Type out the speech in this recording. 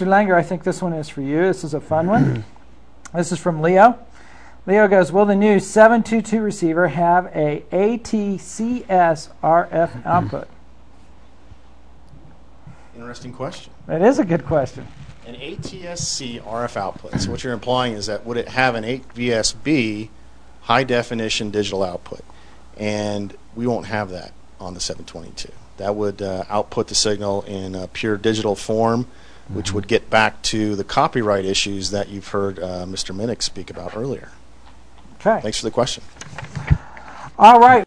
Mr. Langer, I think this one is for you. This is a fun one. This is from Leo. Leo goes, will the new 722 receiver have a ATCS RF output? Interesting question. That is a good question. An ATSC RF output. So what you're implying is that would it have an 8VSB high definition digital output? And we won't have that on the 722. That would output the signal in a pure digital form, which would get back to the copyright issues that you've heard Mr. Minnick speak about earlier. Okay. Thanks for the question. All right.